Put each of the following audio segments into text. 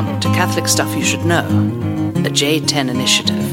Welcome to Catholic Stuff You Should Know, a J10 initiative.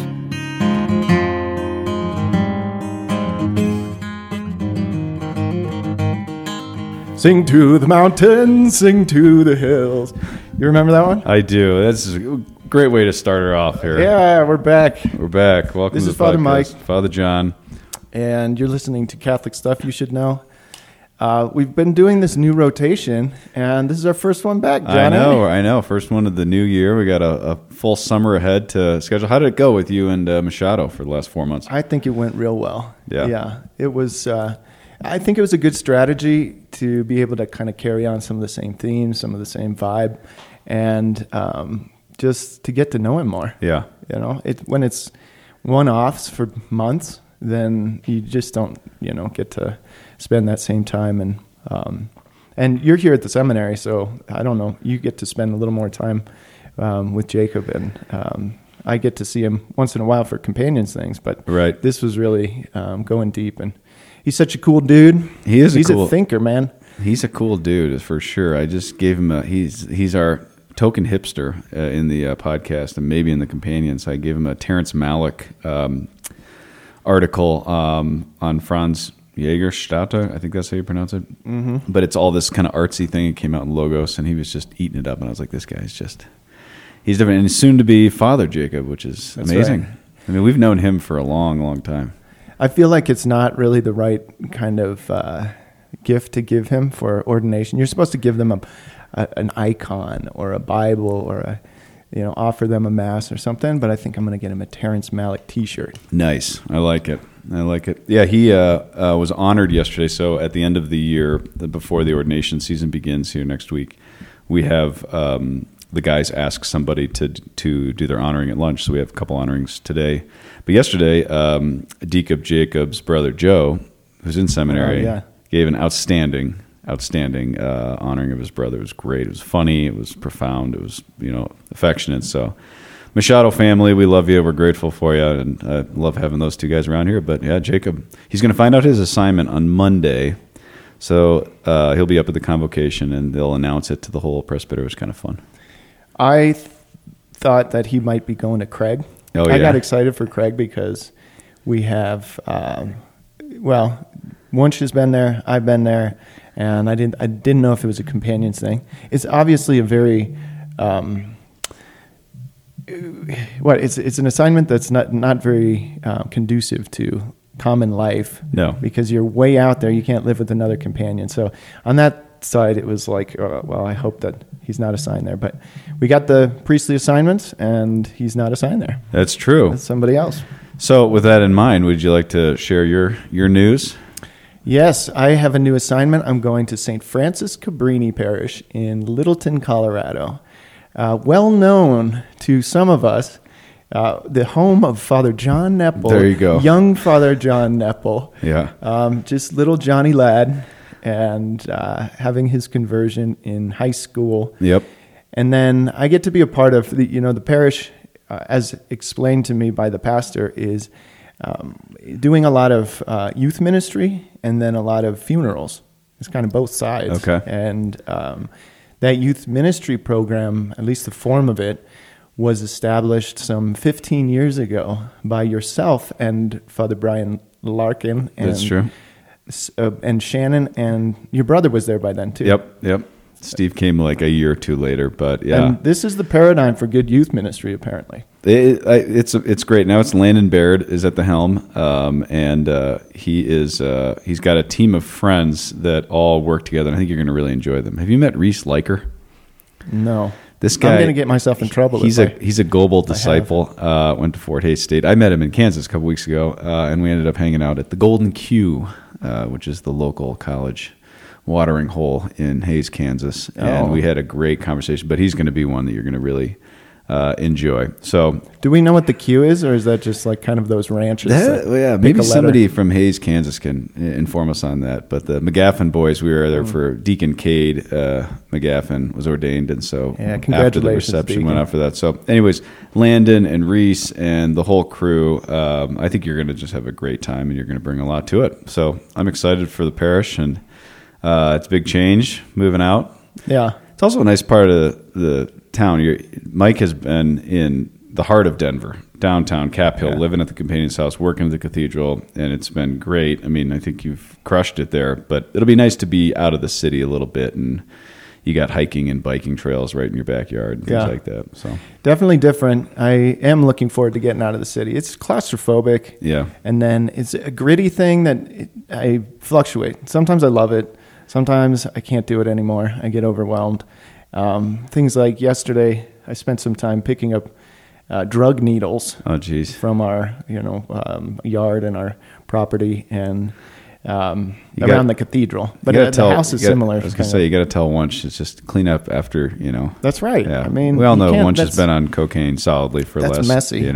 Sing to the mountains, sing to the hills. You remember that one? I do. That's a great way to start her off here. Yeah, we're back. We're back. Welcome This to is the Father podcast. Mike. Father John. And you're listening to Catholic Stuff You Should Know. We've been doing this new rotation, and this is our first one back, John. I know. First one of the new year. We got a full summer ahead to schedule. How did it go with you and Machado for the last 4 months? I think it went real well. Yeah. It was. I think it was a good strategy to be able to kind of carry on some of the same themes, some of the same vibe, and just to get to know him more. Yeah. You know, when it's one-offs for months, then you just don't, get to spend that same time. And you're here at the seminary, so I don't know, you get to spend a little more time with Jacob, and I get to see him once in a while for companions things, but Right. This was really going deep, and he's such a cool dude. He's a thinker, man. He's a cool dude for sure. I just gave him he's our token hipster in the podcast and maybe in the companions. I gave him a Terrence Malick article on Franz Jägerstätter. I think that's how you pronounce it. Mm-hmm. But it's all this kind of artsy thing. It came out in Logos, and he was just eating it up. And I was like, this guy's he's different. And he's soon to be Father Jacob, which is That's amazing. right. I mean, we've known him for a long, long time. I feel like it's not really the right kind of gift to give him for ordination. You're supposed to give them an icon or a Bible or offer them a mass or something. But I think I'm going to get him a Terrence Malick T-shirt. Nice. I like it. Yeah, he was honored yesterday. So at the end of the year, before the ordination season begins here next week, we have the guys ask somebody to do their honoring at lunch. So we have a couple honorings today. But yesterday, Deacon Jacob's brother Joe, who's in seminary, gave an outstanding honoring of his brother. It was great. It was funny. It was profound. It was affectionate. So Machado family, we love you. We're grateful for you, and I love having those two guys around here. But yeah, Jacob, he's going to find out his assignment on Monday. So he'll be up at the convocation, and they'll announce it to the whole presbytery. It was kind of fun. I thought that he might be going to Craig. Oh, yeah. I got excited for Craig because we have, Wunsch has been there, I've been there, and I didn't know if it was a companions thing. It's obviously a very, it's an assignment that's not very conducive to common life. No. Because you're way out there, you can't live with another companion. So on that side, it was like, I hope that he's not assigned there. But we got the priestly assignments, and he's not assigned there. That's true. It's somebody else. So with that in mind, would you like to share your news? Yes, I have a new assignment. I'm going to St. Francis Cabrini Parish in Littleton, Colorado. Well known to some of us, the home of Father John Nepple. There you go. Young Father John Nepple. Yeah. Just little Johnny lad, and having his conversion in high school. Yep. And then I get to be a part of the parish, as explained to me by the pastor, is doing a lot of youth ministry and then a lot of funerals. It's kind of both sides. Okay. And that youth ministry program, at least the form of it, was established some 15 years ago by yourself and Father Brian Larkin. And, That's true. And Shannon, and your brother was there by then too. Yep. Steve came like a year or two later, but yeah. And this is the paradigm for good youth ministry, apparently. It's great. Now it's Landon Baird is at the helm, and he's got a team of friends that all work together. And I think you're going to really enjoy them. Have you met Reese Liker? No. This guy, I'm going to get myself in trouble. He's a Goebel disciple. Went to Fort Hays State. I met him in Kansas a couple weeks ago, and we ended up hanging out at the Golden Q, which is the local college watering hole in Hays, Kansas. And we had a great conversation. But he's going to be one that you're going to really enjoy. So, do we know what the Q is, or is that just like kind of those ranches? Maybe somebody from Hays, Kansas can inform us on that. But the McGaffin boys, we were there for Deacon Cade. McGaffin was ordained, and so after the reception Deacon. went out for that. So, anyways, Landon and Reese and the whole crew, I think you're going to just have a great time, and you're going to bring a lot to it. So, I'm excited for the parish, and it's a big change moving out. Yeah. It's also a nice part of the town. Mike has been in the heart of Denver, downtown Cap Hill, living at the Companion's house, working at the cathedral, and it's been great. I mean, I think you've crushed it there, but it'll be nice to be out of the city a little bit, and you got hiking and biking trails right in your backyard and things like that. So definitely different. I am looking forward to getting out of the city. It's claustrophobic. Yeah. And then it's a gritty thing that I fluctuate. Sometimes I love it. Sometimes I can't do it anymore. I get overwhelmed. Things like yesterday, I spent some time picking up drug needles. Oh, geez. From our, yard and our property and around the cathedral. But the house is similar. I was going to say, you got to tell Wunsch to just clean up after, That's right. Yeah. I mean, we all know Wunsch has been on cocaine solidly for less. That's messy.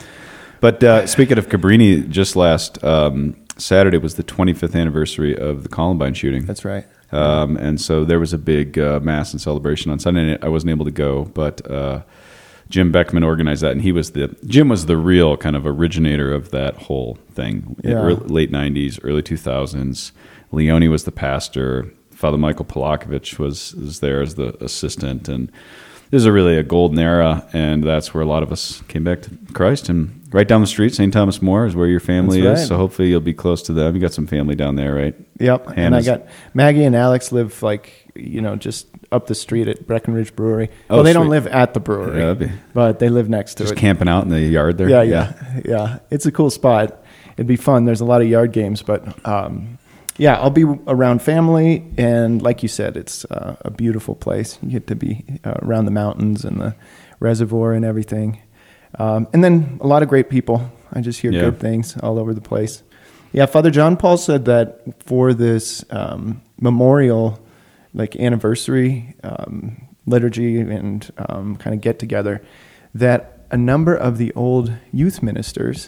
But speaking of Cabrini, just last Saturday was the 25th anniversary of the Columbine shooting. That's right. And so there was a big mass and celebration on Sunday night. I wasn't able to go, but Jim Beckman organized that, and Jim was the real kind of originator of that whole thing. Late 90s, early 2000s. Leone was the pastor. Father Michael Polakovich was there as the assistant, and this is really a golden era, and that's where a lot of us came back to Christ. And right down the street, St. Thomas More is where your family is, so hopefully you'll be close to them. You got some family down there, right? Yep. And I got Maggie and Alex live just up the street at Breckenridge Brewery. Well, they don't live at the brewery, but they live next to it. Just camping out in the yard there? Yeah. It's a cool spot. It'd be fun. There's a lot of yard games, but I'll be around family, and like you said, it's a beautiful place. You get to be around the mountains and the reservoir and everything. And then a lot of great people. I just hear good things all over the place. Yeah, Father John Paul said that for this memorial, anniversary liturgy and kind of get together, that a number of the old youth ministers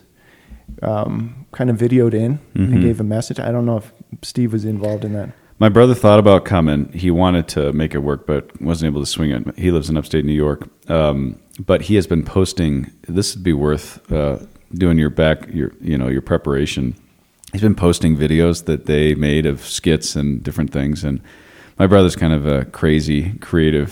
kind of videoed in and gave a message. I don't know if Steve was involved in that. My brother thought about coming. He wanted to make it work, but wasn't able to swing it. He lives in upstate New York. But he has been posting, this would be worth doing your preparation. He's been posting videos that they made of skits and different things. And my brother's kind of a crazy, creative,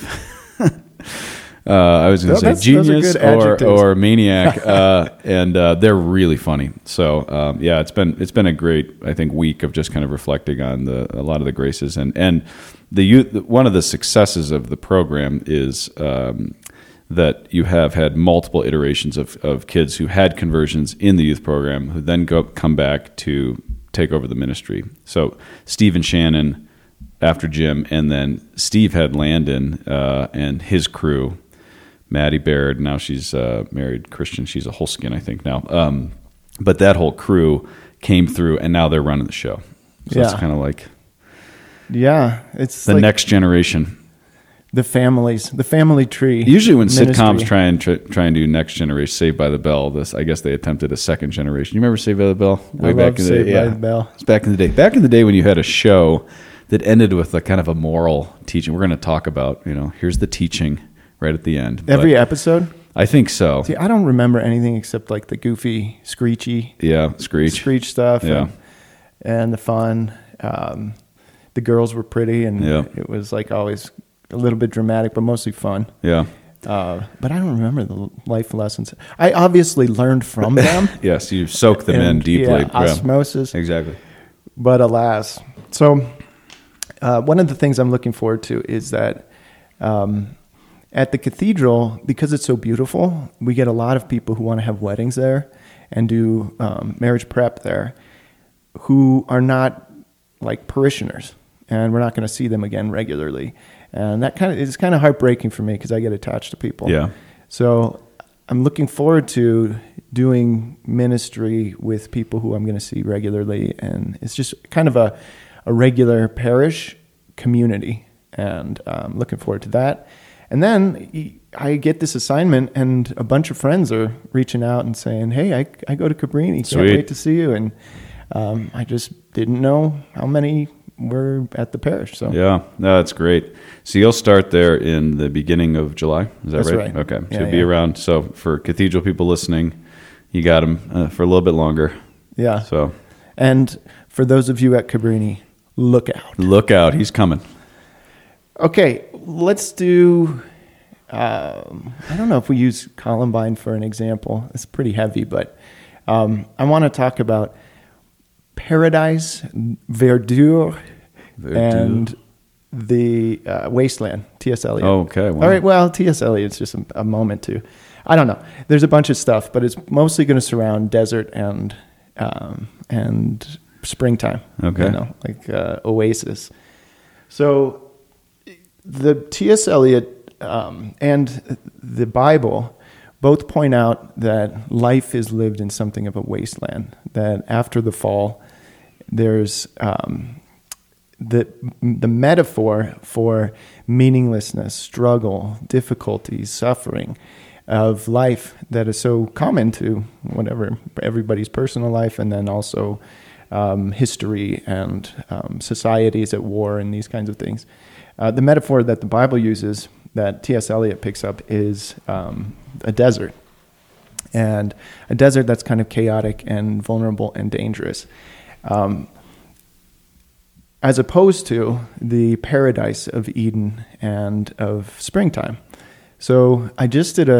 I was going to say genius or maniac, and they're really funny. So it's been a great, I think, week of just kind of reflecting on a lot of the graces and the youth. One of the successes of the program is that you have had multiple iterations of kids who had conversions in the youth program who then come back to take over the ministry. So Steve and Shannon after Jim, and then Steve had Landon and his crew. Maddie Baird, now she's married Christian. She's a Holskin, I think, now. But that whole crew came through, and now they're running the show. So it's kind of like... Yeah, it's the next generation. The family tree. Usually when sitcoms try and do Next Generation, Saved by the Bell, I guess they attempted a second generation. You remember Saved by the Bell? Way back in the day. By the Bell. It's back in the day. Back in the day when you had a show that ended with a kind of a moral teaching. We're going to talk about, here's the teaching right at the end. Every episode? I think so. See, I don't remember anything except the goofy, screechy. Yeah, Screech stuff. Yeah. And the fun. The girls were pretty, and it was always a little bit dramatic, but mostly fun. Yeah. But I don't remember the life lessons. I obviously learned from them. Yes, you soak them in deeply. Yeah, osmosis. Yeah, exactly. But alas. So one of the things I'm looking forward to is that at the cathedral, because it's so beautiful, we get a lot of people who want to have weddings there and do marriage prep there who are not parishioners, and we're not going to see them again regularly. And that is kind of heartbreaking for me because I get attached to people. Yeah. So I'm looking forward to doing ministry with people who I'm going to see regularly, and it's just kind of a regular parish community, and I'm looking forward to that. And then I get this assignment, and a bunch of friends are reaching out and saying, "Hey, I go to Cabrini. Can't wait to see you." And I just didn't know how many were at the parish. So yeah, no, that's great. So you'll start there in the beginning of July. Is that right? Okay, so you'll be around. So for cathedral people listening, you got them for a little bit longer. Yeah. So, and for those of you at Cabrini, look out. Look out. He's coming. Okay, let's do I don't know if we use Columbine for an example. It's pretty heavy, but I want to talk about Paradise, Verdure, and the Wasteland, T.S. Eliot. Oh, okay. Wow. All right, well, T.S. Eliot's just a moment too. I don't know. There's a bunch of stuff, but it's mostly going to surround desert and springtime. Okay. Like oasis. So the T.S. Eliot and the Bible both point out that life is lived in something of a wasteland, that after the fall, there's the metaphor for meaninglessness, struggle, difficulties, suffering of life that is so common to everybody's personal life, and then also history and societies at war and these kinds of things. The metaphor that the Bible uses, that T.S. Eliot picks up, is a desert. And a desert that's kind of chaotic and vulnerable and dangerous. As opposed to the paradise of Eden and of springtime. So I just did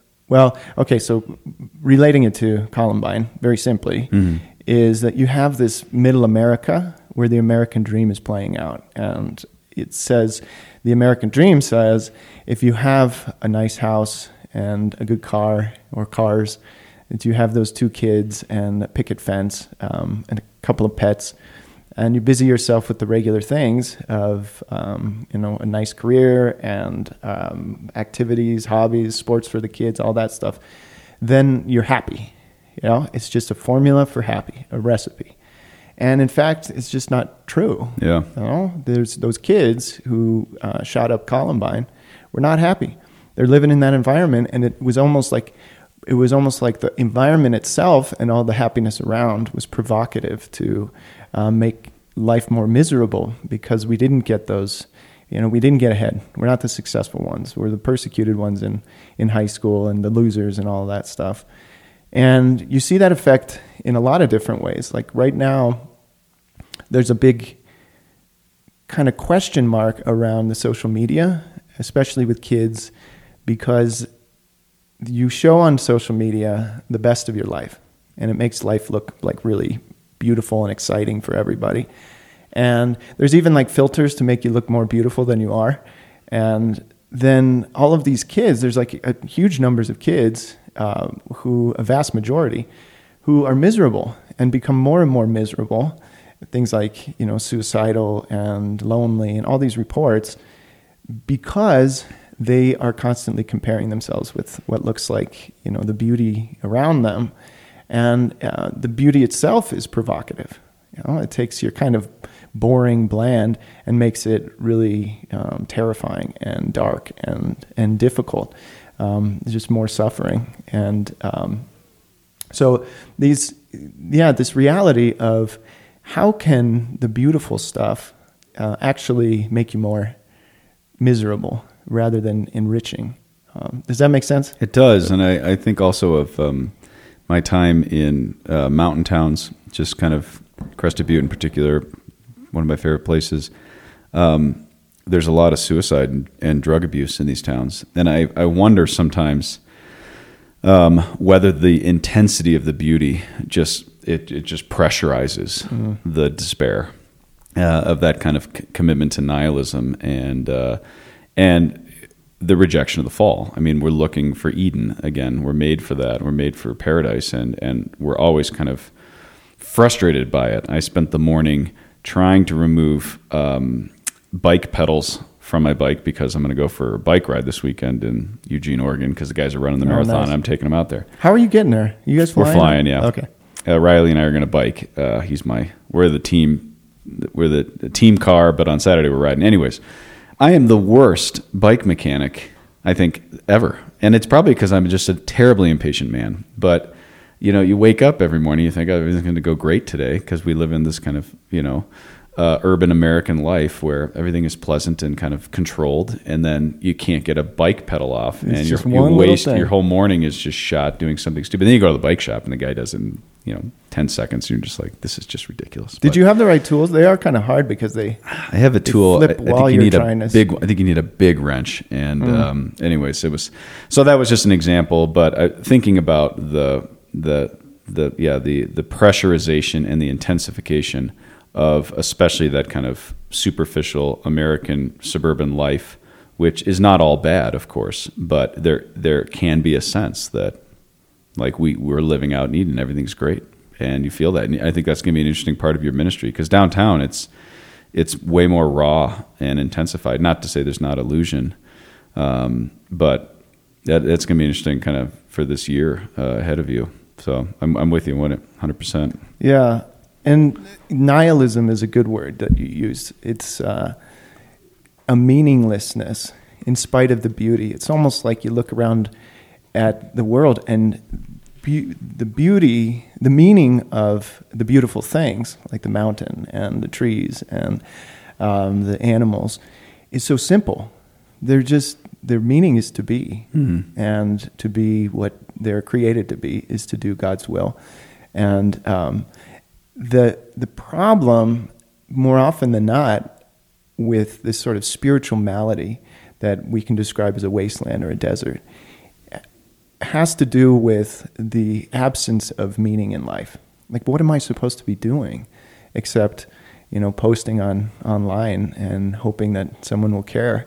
so relating it to Columbine, very simply, is that you have this middle America where the American dream is playing out. And it says, the American dream says, if you have a nice house and a good car or cars, that you have those 2 kids and a picket fence and a couple of pets, and you busy yourself with the regular things of, a nice career and activities, hobbies, sports for the kids, all that stuff, then you're happy. It's just a formula for happy, a recipe. And in fact, it's just not true. Yeah. There's those kids who shot up Columbine were not happy. They're living in that environment, and it was almost like the environment itself and all the happiness around was provocative to make life more miserable, because we didn't get those, we didn't get ahead. We're not the successful ones. We're the persecuted ones in high school and the losers and all that stuff. And you see that effect in a lot of different ways. Like right now, there's a big kind of question mark around the social media, especially with kids, because you show on social media the best of your life, and it makes life look like really beautiful and exciting for everybody. And there's even like filters to make you look more beautiful than you are. And then all of these kids, there's like huge numbers of kids who, a vast majority, who are miserable and become more and more miserable. Things like, suicidal and lonely and all these reports, because they are constantly comparing themselves with what looks like, the beauty around them. And the beauty itself is provocative. It takes your kind of boring, bland, and makes it really terrifying and dark and difficult. Just more suffering. And so this reality of how can the beautiful stuff actually make you more miserable rather than enriching? Does that make sense? It does. And I think also of my time in mountain towns, just kind of Crested Butte in particular, one of my favorite places. There's a lot of suicide and drug abuse in these towns. And I wonder sometimes whether the intensity of the beauty just pressurizes the despair of that kind of commitment to nihilism and the rejection of the fall. I mean, we're looking for Eden again. We're made for that. We're made for paradise, and we're always kind of frustrated by it. I spent the morning trying to remove bike pedals from my bike because I'm going to go for a bike ride this weekend in Eugene, Oregon, because the guys are running the marathon. Nice. I'm taking them out there. How are you getting there? You guys flying? We're flying, yeah. Okay. Riley and I are going to bike. We're the team car, but on Saturday we're riding. Anyways, I am the worst bike mechanic, I think, ever. And it's probably because I'm just a terribly impatient man. But, you wake up every morning, you think, oh, everything's going to go great today because we live in this kind of, urban American life where everything is pleasant and kind of controlled, and then you can't get a bike pedal off, and you waste your whole morning is just shot doing something stupid. Then you go to the bike shop and the guy does it in 10 seconds. And you're just like, this is just ridiculous. Did you have the right tools? They are kind of hard because I have a tool. I think you need a big wrench. And Mm. Anyways, that was just an example. But thinking about the pressurization and the intensification of especially that kind of superficial American suburban life, which is not all bad, of course, but there can be a sense that like we're living out in Eden, everything's great, and you feel that. And I think that's going to be an interesting part of your ministry, because downtown it's way more raw and intensified. Not to say there's not illusion, but that's going to be interesting kind of for this year ahead of you. So I'm with you on it 100%. Yeah. And nihilism is a good word that you use. It's a meaninglessness in spite of the beauty. It's almost like you look around at the world and the beauty, the meaning of the beautiful things, like the mountain and the trees and the animals, is so simple. Their meaning is to be, and to be what they're created to be is to do God's will. And the problem, more often than not, with this sort of spiritual malady that we can describe as a wasteland or a desert, has to do with the absence of meaning in life. Like, what am I supposed to be doing except, posting online and hoping that someone will care?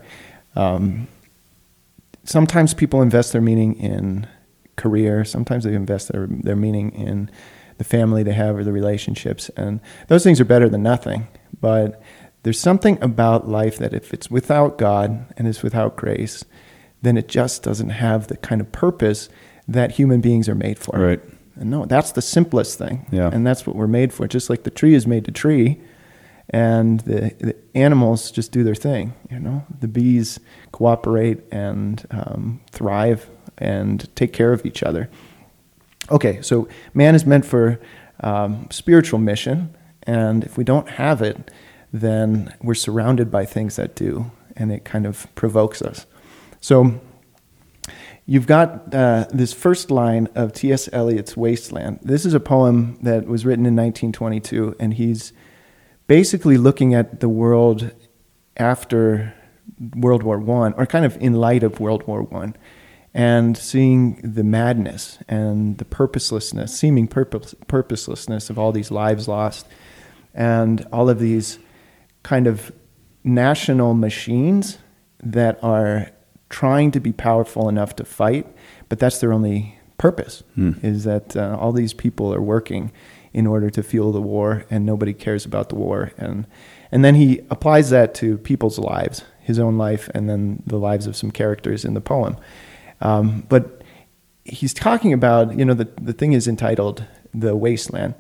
Sometimes people invest their meaning in career. Sometimes they invest their meaning in the family they have or the relationships. And those things are better than nothing. But there's something about life that if it's without God and it's without grace, then it just doesn't have the kind of purpose that human beings are made for. Right. And no, that's the simplest thing. Yeah. And that's what we're made for. Just like the tree is made to tree, and the animals just do their thing. The bees cooperate and thrive and take care of each other. Okay, so man is meant for spiritual mission, and if we don't have it, then we're surrounded by things that do, and it kind of provokes us. So you've got this first line of T.S. Eliot's Wasteland. This is a poem that was written in 1922, and he's basically looking at the world after World War I, or kind of in light of World War I, and seeing the madness and the seeming purposelessness of all these lives lost, and all of these kind of national machines that are trying to be powerful enough to fight, but that's their only purpose, is that all these people are working in order to fuel the war, and nobody cares about the war. And then he applies that to people's lives, his own life, and then the lives of some characters in the poem. But he's talking about, the thing is entitled "The Wasteland."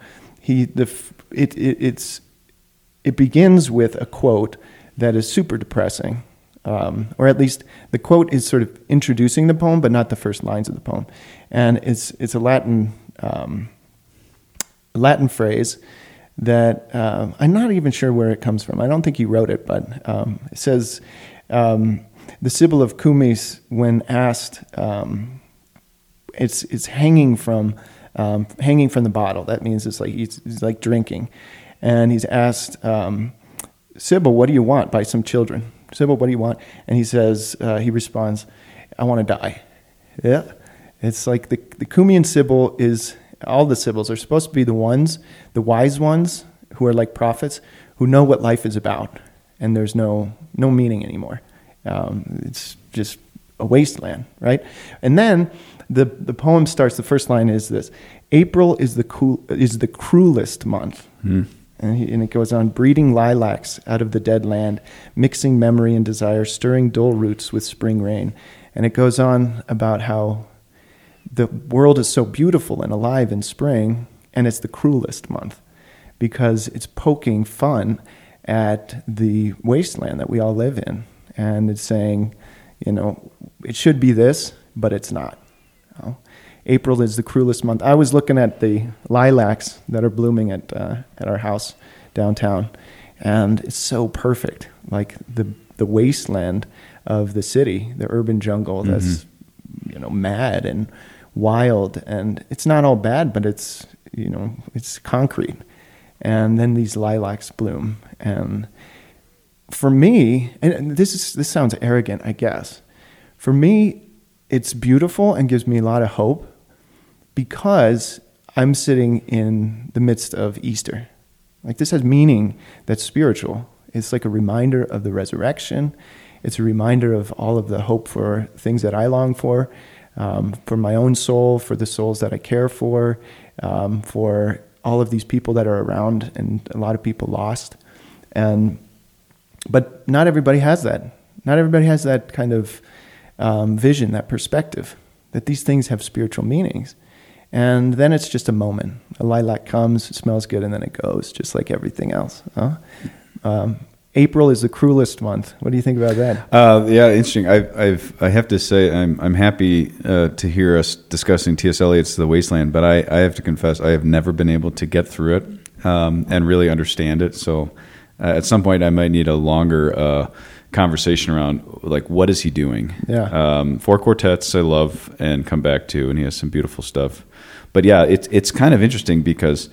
It begins with a quote that is super depressing, or at least the quote is sort of introducing the poem, but not the first lines of the poem. And it's a Latin phrase that I'm not even sure where it comes from. I don't think he wrote it, but it says, the Sibyl of Cumis, when asked, it's hanging from the bottle. That means it's like he's like drinking, and he's asked, Sibyl, what do you want? By some children. Sibyl, what do you want? And he responds, I want to die. Yeah, it's like the Cumian Sibyl is. All the Sibyls are supposed to be the wise ones, who are like prophets, who know what life is about, and there's no meaning anymore. It's just a wasteland, right? And then the poem starts. The first line is this: April is the cruelest month, and it goes on: breeding lilacs out of the dead land, mixing memory and desire, stirring dull roots with spring rain. And it goes on about how the world is so beautiful and alive in spring, and it's the cruelest month because it's poking fun at the wasteland that we all live in. And it's saying, it should be this, but it's not. April is the cruelest month. I was looking at the lilacs that are blooming at our house downtown. and it's so perfect, like the wasteland of the city, the urban jungle that's mad and wild, and it's not all bad, but it's it's concrete. And then these lilacs bloom, and for me, and this sounds arrogant, I guess, for me it's beautiful and gives me a lot of hope because I'm sitting in the midst of Easter. Like, this has meaning that's spiritual. It's like a reminder of the resurrection. It's a reminder of all of the hope for things that I long for my own soul, for the souls that I care for all of these people that are around, and a lot of people lost. But not everybody has that. Not everybody has that kind of vision, that perspective, that these things have spiritual meanings. And then it's just a moment. A lilac comes, it smells good, and then it goes, just like everything else. April is the cruelest month. What do you think about that? Yeah, interesting. I have to say I'm happy to hear us discussing T.S. Eliot's The Wasteland, but I have to confess I have never been able to get through it and really understand it. So at some point I might need a longer conversation around, like, what is he doing? Yeah. 4 quartets I love and come back to, and he has some beautiful stuff. But yeah, it's kind of interesting because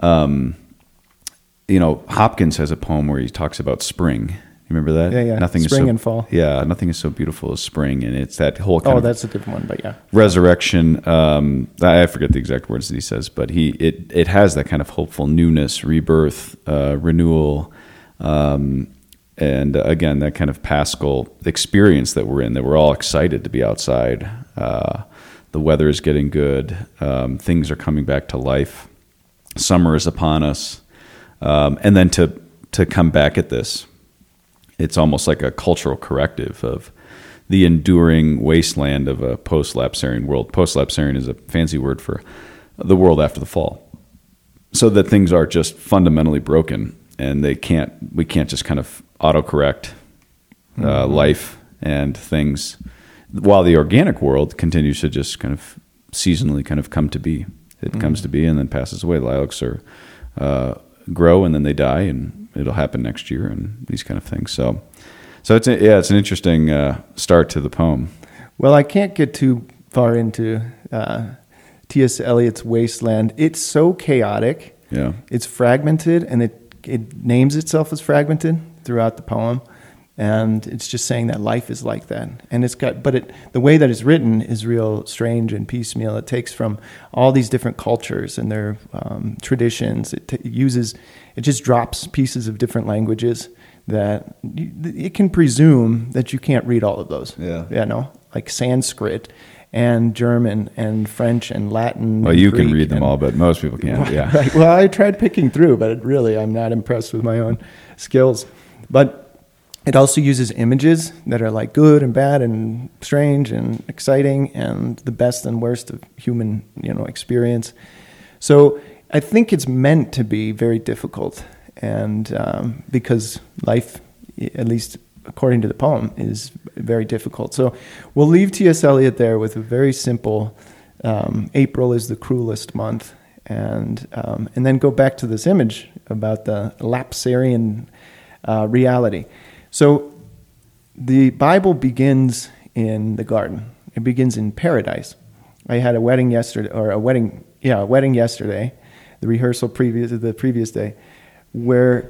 Hopkins has a poem where he talks about spring. You remember that? Yeah. Nothing spring is so, and fall. Yeah, nothing is so beautiful as spring, and it's that whole kind of that's a different one, but yeah. Resurrection. I forget the exact words that he says, but it has that kind of hopeful newness, rebirth, renewal, and again, that kind of Paschal experience that we're in, that we're all excited to be outside. The weather is getting good. Things are coming back to life. Summer is upon us. And then to come back at this, it's almost like a cultural corrective of the enduring wasteland of a post-lapsarian world. Post-lapsarian is a fancy word for the world after the fall. So that things are just fundamentally broken, and we can't just kind of autocorrect life and things, while the organic world continues to just kind of seasonally kind of come to be. It comes to be and then passes away. Lilacs are grow and then they die, and it'll happen next year, and these kind of things. So it's an interesting start to the poem. Well, I can't get too far into T.S. Eliot's Wasteland. It's so chaotic. Yeah, it's fragmented, and it names itself as fragmented throughout the poem. And it's just saying that life is like that. And the way that it's written is real strange and piecemeal. It takes from all these different cultures and their traditions. It just drops pieces of different languages that it can presume that you can't read all of those. Yeah. Like Sanskrit and German and French and Latin. Well, and you Greek can read them all, but most people can't. Yeah. Right. Well, I tried picking through, but really I'm not impressed with my own skills. But it also uses images that are like good and bad and strange and exciting and the best and worst of human, experience. So I think it's meant to be very difficult, and because life, at least according to the poem, is very difficult. So we'll leave T.S. Eliot there with a very simple, April is the cruelest month, and then go back to this image about the lapsarian reality. So the Bible begins in the garden. It begins in paradise. I had a wedding yesterday, the rehearsal the previous day, where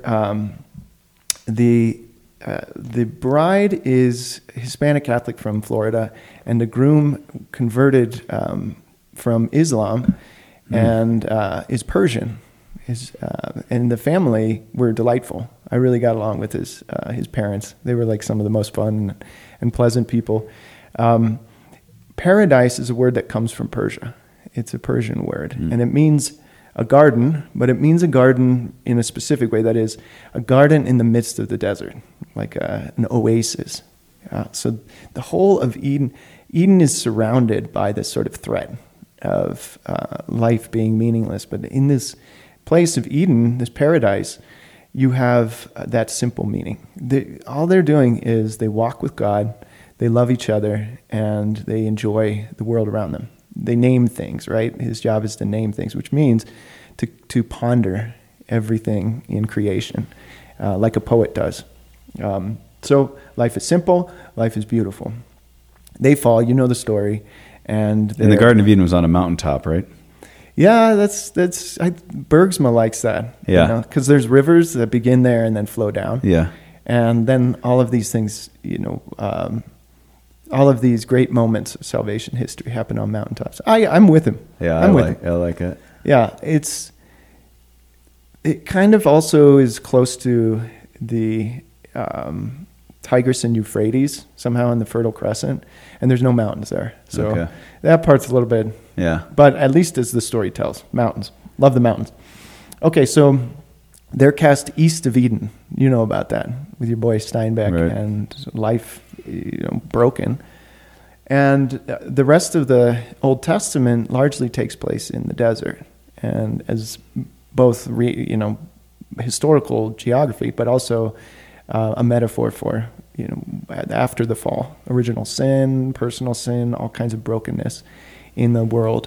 the bride is Hispanic Catholic from Florida, and the groom converted from Islam and is Persian. And the family were delightful. I really got along with his parents. They were like some of the most fun and pleasant people. Paradise is a word that comes from Persia. It's a Persian word, and it means a garden, but it means a garden in a specific way. That is, a garden in the midst of the desert, like an oasis. So the whole of Eden is surrounded by this sort of threat of life being meaningless. But in this place of Eden, this paradise, you have that simple meaning. All they're doing is they walk with God, they love each other, and they enjoy the world around them. They name things, right? His job is to name things, which means to ponder everything in creation. like a poet does. So life is simple, life is beautiful. They fall, you know the story. And the Garden of Eden was on a mountaintop, right? Yeah, Bergsma likes that. Yeah. Because there's rivers that begin there and then flow down. Yeah. And then all of these things, all of these great moments of salvation history happen on mountaintops. I'm with him. Yeah, I like it. Yeah, it kind of also is close to the Tigris and Euphrates, somehow in the Fertile Crescent, and there's no mountains there. So that part's a little bit, but at least as the story tells, mountains. Love the mountains. Okay, so they're cast east of Eden. You know about that with your boy Steinbeck, right. And life, broken. And the rest of the Old Testament largely takes place in the desert, and as both historical geography, but also a metaphor for after the fall, original sin, personal sin, all kinds of brokenness in the world.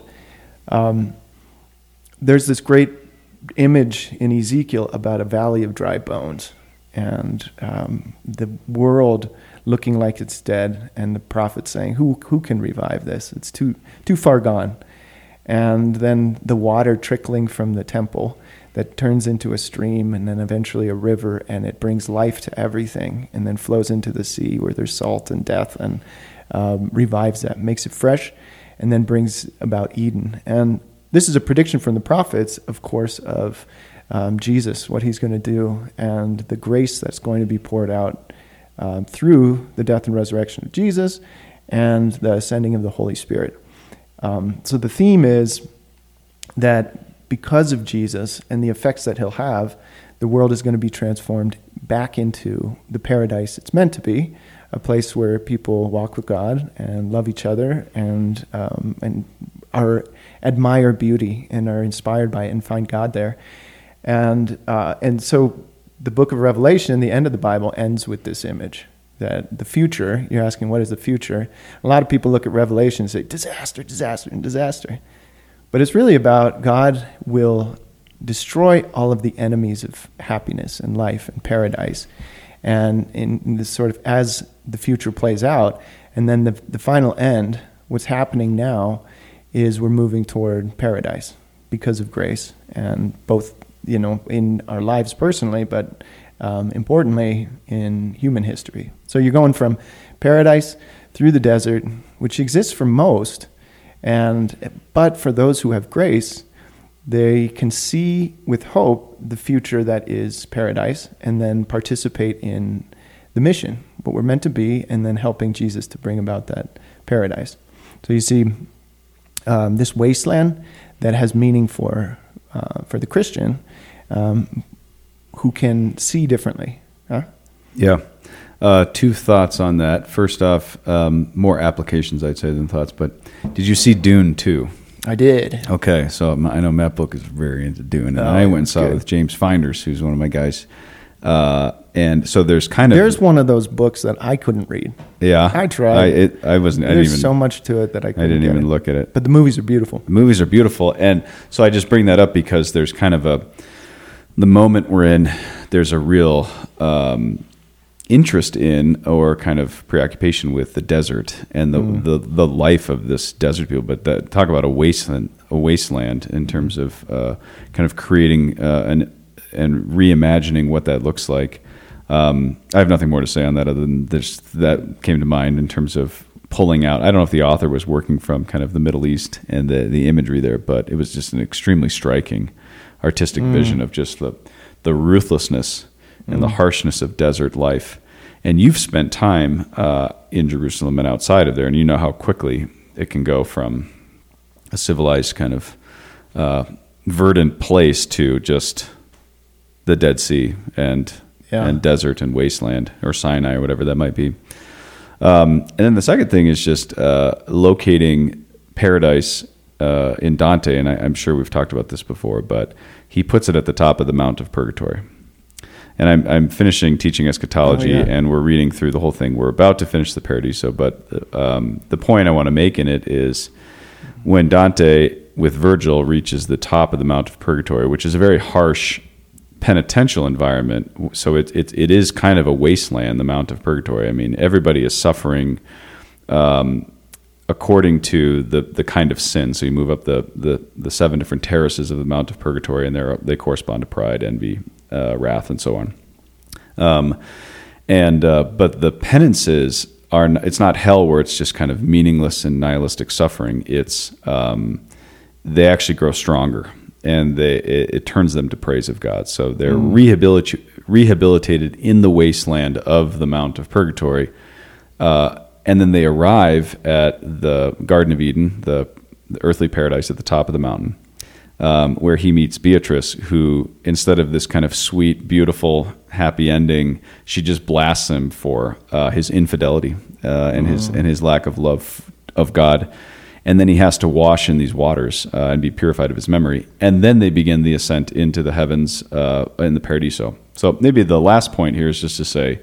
There's this great image in Ezekiel about a valley of dry bones, and the world looking like it's dead, and the prophet saying, "Who can revive this? It's too far gone." And then the water trickling from the temple that turns into a stream and then eventually a river, and it brings life to everything, and then flows into the sea where there's salt and death, and revives that, makes it fresh, and then brings about Eden. And this is a prediction from the prophets, of course, of Jesus, what he's going to do, and the grace that's going to be poured out through the death and resurrection of Jesus and the ascending of the Holy Spirit. So the theme is that because of Jesus and the effects that he'll have, the world is going to be transformed back into the paradise it's meant to be, a place where people walk with God and love each other and admire beauty and are inspired by it and find God there. And so the book of Revelation, the end of the Bible, ends with this image that the future, you're asking what is the future? A lot of people look at Revelation and say, disaster, disaster, and disaster. But it's really about God will destroy all of the enemies of happiness and life and paradise. And in this sort of, as the future plays out, and then the final end, what's happening now is we're moving toward paradise because of grace, and both, in our lives personally, but importantly in human history. So you're going from paradise through the desert, which exists for most, but for those who have grace, they can see with hope the future that is paradise, and then participate in the mission, what we're meant to be, and then helping Jesus to bring about that paradise. So you see this wasteland that has meaning for the Christian, who can see differently. Huh? Yeah. Two thoughts on that. First off, more applications, I'd say, than thoughts. But did you see Dune 2? I did. Okay, so I know Matt Book is very into Dune, and I went and saw it with James Finders, who's one of my guys. And so there's there's one of those books that I couldn't read. Yeah, I tried. There's so much to it that I didn't even look at it. But the movies are beautiful. The movies are beautiful, and so I just bring that up because there's kind of the moment we're in. There's a real interest in, or kind of preoccupation with, the desert and the life of this desert people. But talk about a wasteland in terms of kind of creating and reimagining what that looks like. I have nothing more to say on that other than that came to mind in terms of pulling out. I don't know if the author was working from kind of the Middle East and the imagery there, but it was just an extremely striking artistic vision of just the ruthlessness and the harshness of desert life. And you've spent time in Jerusalem and outside of there, and you know how quickly it can go from a civilized kind of verdant place to just the Dead Sea and desert and wasteland, or Sinai, or whatever that might be. And then the second thing is just locating paradise in Dante, and I'm sure we've talked about this before, but he puts it at the top of the Mount of Purgatory. And I'm finishing teaching eschatology, and we're reading through the whole thing. We're about to finish the Paradiso, but the point I want to make in it is when Dante, with Virgil, reaches the top of the Mount of Purgatory, which is a very harsh penitential environment. So it is kind of a wasteland, the Mount of Purgatory. I mean, everybody is suffering according to the kind of sin. So you move up the 7 different terraces of the Mount of Purgatory, and they correspond to pride, envy, wrath, and so on. But the penances it's not hell where it's just kind of meaningless and nihilistic suffering. It's they actually grow stronger, and it turns them to praise of God. So they're rehabilitated in the wasteland of the Mount of Purgatory, and then they arrive at the Garden of Eden, the earthly paradise at the top of the mountain, where he meets Beatrice, who, instead of this kind of sweet, beautiful, happy ending, she just blasts him for his infidelity and his lack of love of God. And then he has to wash in these waters and be purified of his memory. And then they begin the ascent into the heavens in the Paradiso. So maybe the last point here is just to say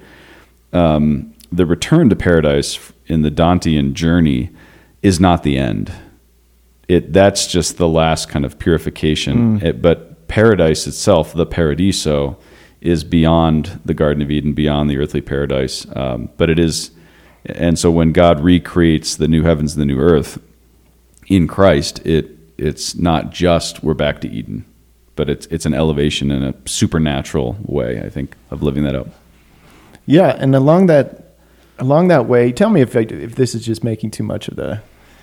the return to paradise in the Dantean journey is not the end. That's just the last kind of purification. But paradise itself, the Paradiso, is beyond the Garden of Eden, beyond the earthly paradise. But it is, and so when God recreates the new heavens and the new earth in Christ, it's not just we're back to Eden, but it's an elevation in a supernatural way, I think, of living that out. Yeah, and along that way, tell me if this is just making too much of the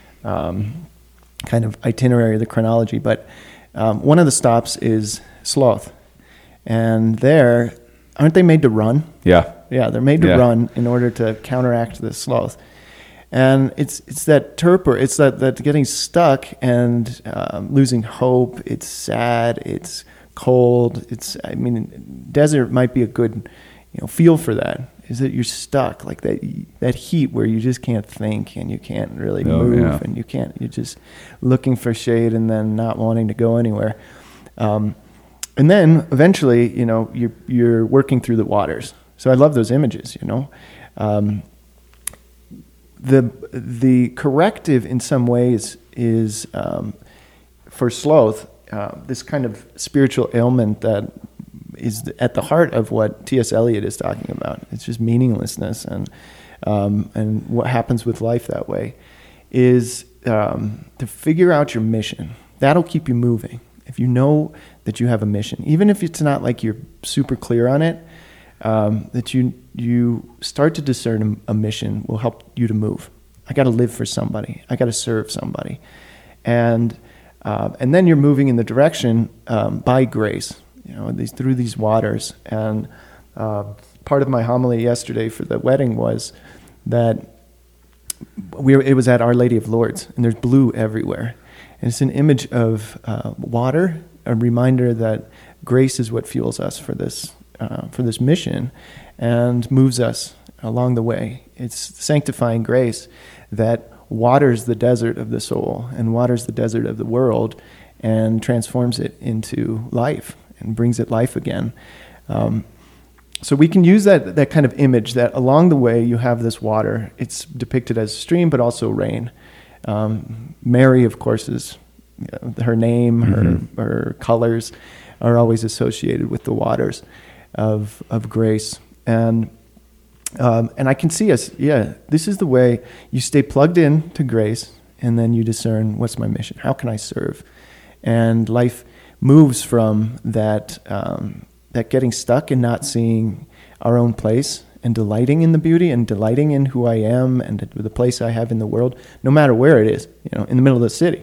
kind of itinerary, the chronology, but one of the stops is Sloth. And there, aren't they made to run? Yeah. Yeah, they're made to run in order to counteract the sloth. And it's that torpor, it's that getting stuck and losing hope. It's sad, it's cold. Desert might be a good feel for that. Is that you're stuck, like that heat where you just can't think and you can't really move and you're just looking for shade and then not wanting to go anywhere. And then eventually, you're working through the waters. So I love those images, The corrective in some ways is for sloth, this kind of spiritual ailment that is at the heart of what T.S. Eliot is talking about. It's just meaninglessness and what happens with life that way is to figure out your mission. That'll keep you moving. If you know that you have a mission, even if it's not like you're super clear on it, that you start to discern a mission will help you to move. I got to live for somebody. I got to serve somebody, and then you're moving in the direction by grace. Through these waters. And part of my homily yesterday for the wedding was that it was at Our Lady of Lourdes, and there's blue everywhere. And it's an image of water, a reminder that grace is what fuels us for this mission and moves us along the way. It's sanctifying grace that waters the desert of the soul and waters the desert of the world and transforms it into life and brings it life again. So we can use that kind of image that along the way you have this water. It's depicted as a stream, but also rain. Mary, of course, is her name, her colors are always associated with the waters of grace. And I can see us, this is the way you stay plugged in to grace, and then you discern, what's my mission? How can I serve? And life moves from that getting stuck and not seeing our own place and delighting in the beauty and delighting in who I am and the place I have in the world, no matter where it is, in the middle of the city.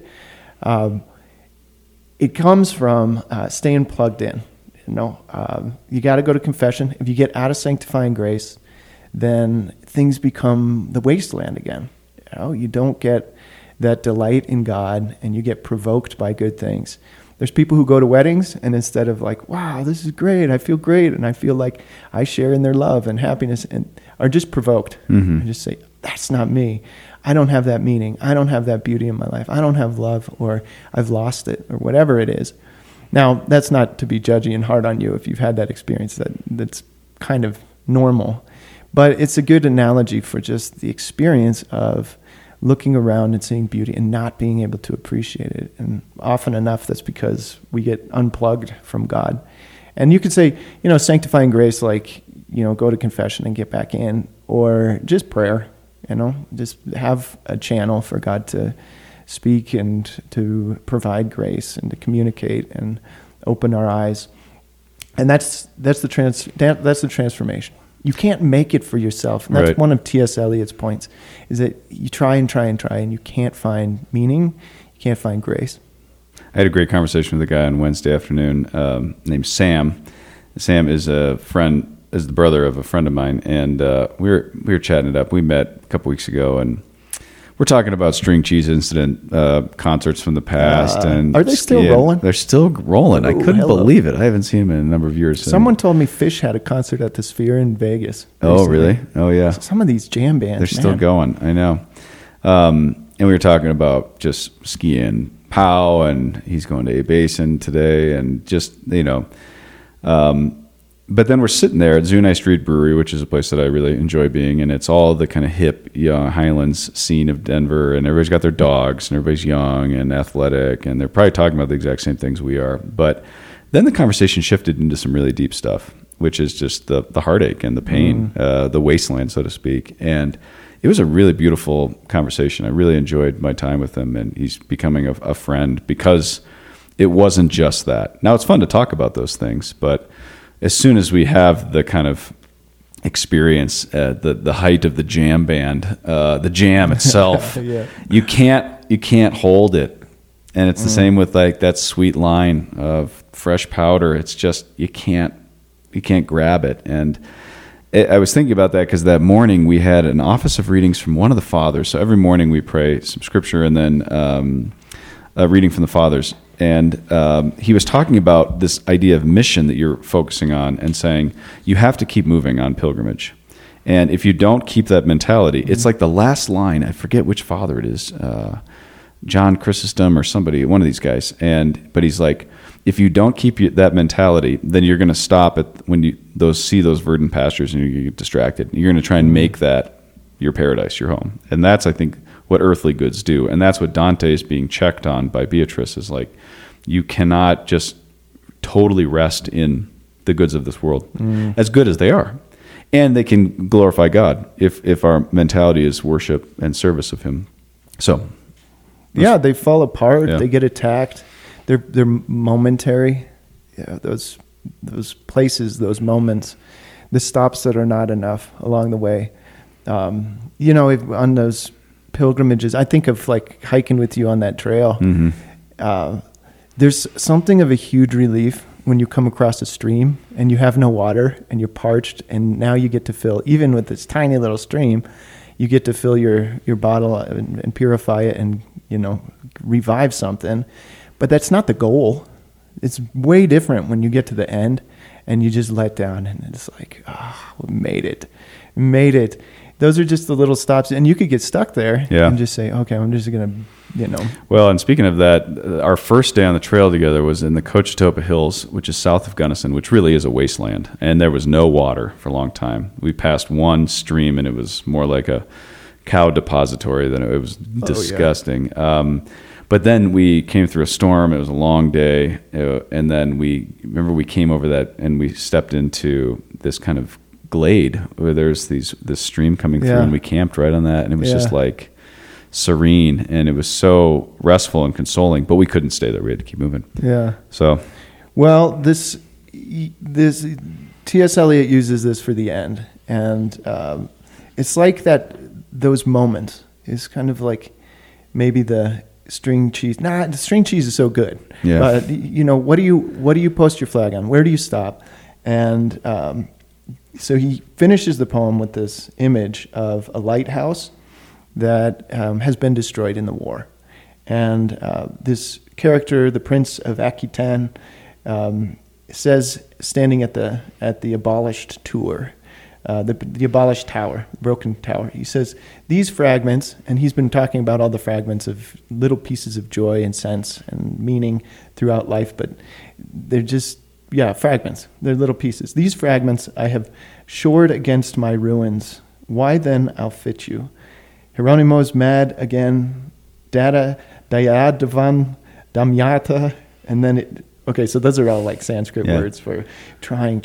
It comes from staying plugged in. You got to go to confession. If you get out of sanctifying grace, then things become the wasteland again. You don't get that delight in God, and you get provoked by good things. There's people who go to weddings, and instead of like, wow, this is great, I feel great, and I feel like I share in their love and happiness, and are just provoked. And just say, that's not me. I don't have that meaning. I don't have that beauty in my life. I don't have love, or I've lost it, or whatever it is. Now, that's not to be judgy and hard on you if you've had that experience. That's kind of normal. But it's a good analogy for just the experience of looking around and seeing beauty and not being able to appreciate it. And often enough, that's because we get unplugged from God. And you could say, sanctifying grace, like, go to confession and get back in, or just prayer, just have a channel for God to speak and to provide grace and to communicate and open our eyes. And that's the transformation. You can't make it for yourself. And that's Right. one of T.S. Eliot's points, is that you try and try and try, and you can't find meaning, you can't find grace. I had a great conversation with a guy on Wednesday afternoon named Sam. Sam is the brother of a friend of mine, and we were chatting it up. We met a couple weeks ago, and we're talking about String Cheese Incident concerts from the past. And are they still rolling? They're still rolling. I Ooh, couldn't hello. believe it. I haven't seen them in a number of years. Someone told me Fish had a concert at the Sphere in Vegas. Oh, recently. really? Oh, yeah. Some of these jam bands, They're still man. going. I know. And we were talking about just skiing POW, and he's going to A Basin today, and just, but then we're sitting there at Zunai Street Brewery, which is a place that I really enjoy being, and it's all the kind of hip Highlands scene of Denver, and everybody's got their dogs, and everybody's young and athletic, and they're probably talking about the exact same things we are. But then the conversation shifted into some really deep stuff, which is just the heartache and the pain, the wasteland, so to speak. And it was a really beautiful conversation. I really enjoyed my time with him, and he's becoming a friend because it wasn't just that. Now, it's fun to talk about those things, but as soon as we have the kind of experience at the height of the jam band, the jam itself, Yeah. you can't hold it. And it's the same with like that sweet line of fresh powder. It's just you can't grab it. And I was thinking about that because that morning we had an office of readings from one of the fathers. So every morning we pray some scripture and then a reading from the fathers. And he was talking about this idea of mission that you're focusing on and saying you have to keep moving on pilgrimage. And if you don't keep that mentality, it's like the last line. I forget which father it is, John Chrysostom or somebody, one of these guys. But he's like, if you don't keep that mentality, then you're going to stop at when you see those verdant pastures and you get distracted. You're going to try and make that your paradise, your home. And that's, I think, what earthly goods do. And that's what Dante is being checked on by Beatrice, is like, you cannot just totally rest in the goods of this world, as good as they are. And they can glorify God if our mentality is worship and service of him. So, Yeah, they fall apart. Yeah. They get attacked. They're momentary. Yeah, those places, those moments, the stops that are not enough along the way. On those pilgrimages, I think of like hiking with you on that trail. There's something of a huge relief when you come across a stream and you have no water and you're parched, and now you get to fill, even with this tiny little stream, you get to fill your bottle and purify it and, revive something. But that's not the goal. It's way different when you get to the end and you just let down and it's like, we made it. Those are just the little stops, and you could get stuck there and just say, okay, I'm just going to, Well, and speaking of that, our first day on the trail together was in the Cochetopa Hills, which is south of Gunnison, which really is a wasteland, and there was no water for a long time. We passed one stream, and it was more like a cow depository than it was disgusting. But then we came through a storm. It was a long day, and then we came over that, and we stepped into this kind of glade where there's this stream coming through, and we camped right on that, and it was just like serene, and it was so restful and consoling. But we couldn't stay there; we had to keep moving. Yeah. So, well, this T.S. Eliot uses this for the end, and it's like that. Those moments is kind of like maybe the string cheese. The string cheese is so good. Yeah. But what do you post your flag on? Where do you stop? And so he finishes the poem with this image of a lighthouse that has been destroyed in the war. And this character, the Prince of Aquitaine, says, standing at the abolished tower, the abolished tower, broken tower, he says, these fragments, and he's been talking about all the fragments of little pieces of joy and sense and meaning throughout life, but they're just, fragments. They're little pieces. These fragments I have shored against my ruins. Why then outfit you? Hieronymo's mad again, Dada, Dayadavan, Damyata, and then Okay, so those are all like Sanskrit Yeah. words for trying.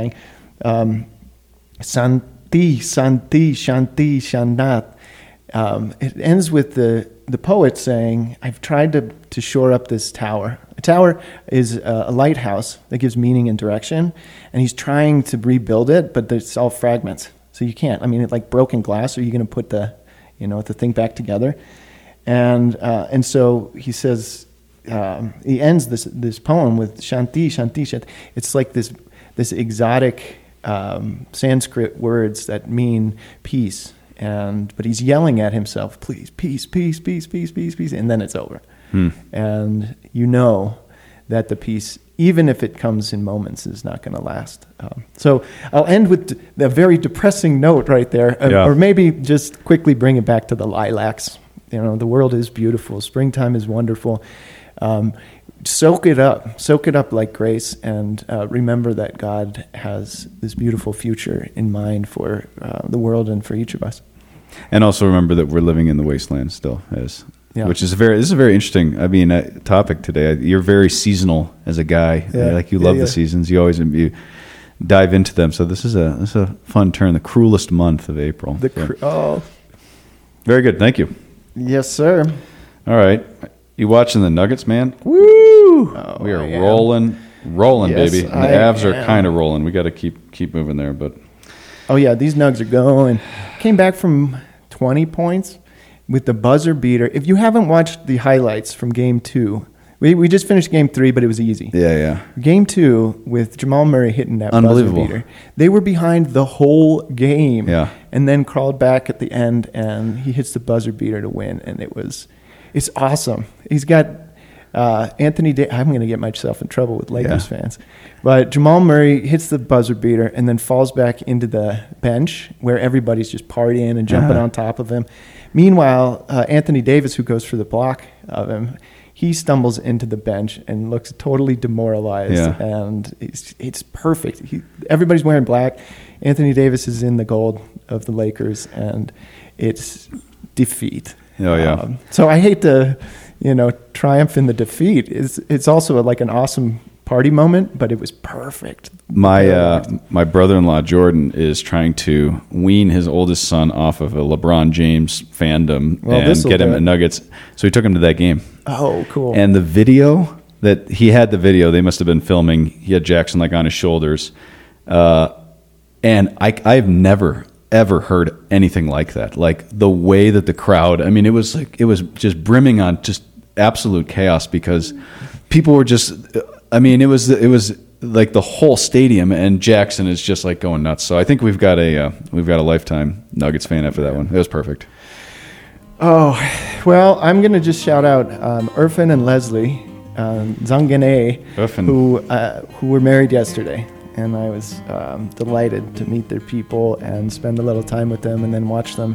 Santi, Santi, Shanti, Shanat. It ends with the poet saying, I've tried to shore up this tower. A tower is a lighthouse that gives meaning and direction, and he's trying to rebuild it, but it's all fragments. So you can't. I mean, it's like broken glass. Are you going to put the thing back together? And so he says, he ends this poem with Shanti, Shanti, Shanti. It's like this exotic Sanskrit words that mean peace. But he's yelling at himself, please, peace, peace, peace, peace, peace, peace, and then it's over. And you know that the peace, even if it comes in moments, is not going to last. So I'll end with a very depressing note right there, or maybe just quickly bring it back to the lilacs. The world is beautiful. Springtime is wonderful. Soak it up like grace, and remember that God has this beautiful future in mind for the world and for each of us. And also remember that we're living in the wasteland still, which is this is a very interesting. Topic today. You're very seasonal as a guy. You love the seasons. You dive into them. So this is a fun turn. The cruelest month of April. Very good. Thank you. Yes, sir. All right. You watching the Nuggets, man? Woo! We are rolling, yes, baby. And the Avs are kind of rolling. We got to keep moving there, but. Oh yeah, these Nugs are going. Came back from 20 points with the buzzer beater. If you haven't watched the highlights from Game 2, we just finished Game 3, but it was easy. Yeah. Game 2 with Jamal Murray hitting that buzzer beater. They were behind the whole game, and then crawled back at the end, and he hits the buzzer beater to win, and it's awesome. He's got Anthony Davis. I'm going to get myself in trouble with Lakers fans. But Jamal Murray hits the buzzer beater and then falls back into the bench where everybody's just partying and jumping on top of him. Meanwhile, Anthony Davis, who goes for the block of him, he stumbles into the bench and looks totally demoralized. And it's perfect. Everybody's wearing black. Anthony Davis is in the gold of the Lakers, and it's defeat. So I hate to, triumph in the defeat. It's also like an awesome party moment, but it was perfect. My brother-in-law Jordan is trying to wean his oldest son off of a LeBron James fandom and get him at Nuggets. So he took him to that game. Oh, cool! And the video they must have been filming. He had Jackson on his shoulders, and I've never ever heard anything like that. Like the way that the crowd, it was just brimming on just absolute chaos because people were just, it was like the whole stadium, and Jackson is just like going nuts. So I think we've got a lifetime Nuggets fan after that one. It was perfect. Oh, well, I'm going to just shout out Irfan and Leslie Zangane, who were married yesterday. And I was delighted to meet their people and spend a little time with them, and then watch them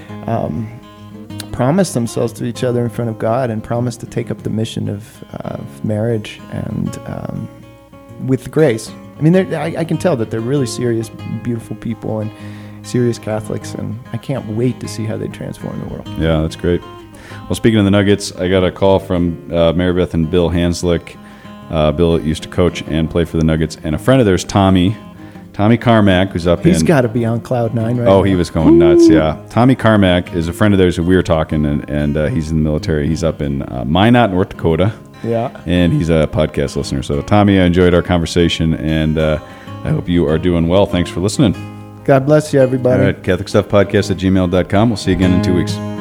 promise themselves to each other in front of God and promise to take up the mission of marriage and with grace. I can tell that they're really serious, beautiful people and serious Catholics, and I can't wait to see how they transform the world. Yeah, that's great. Well, speaking of the Nuggets, I got a call from Mary Beth and Bill Hanslick. Bill used to coach and play for the Nuggets, and a friend of theirs, Tommy Carmack, who's up He's got to be on cloud nine right now. Oh, he was going nuts, yeah. Tommy Carmack is a friend of theirs who we were talking, and he's in the military. He's up in Minot, North Dakota. Yeah. And he's a podcast listener. So, Tommy, I enjoyed our conversation, and I hope you are doing well. Thanks for listening. God bless you, everybody. All right, CatholicStuffPodcast@gmail.com. We'll see you again in 2 weeks.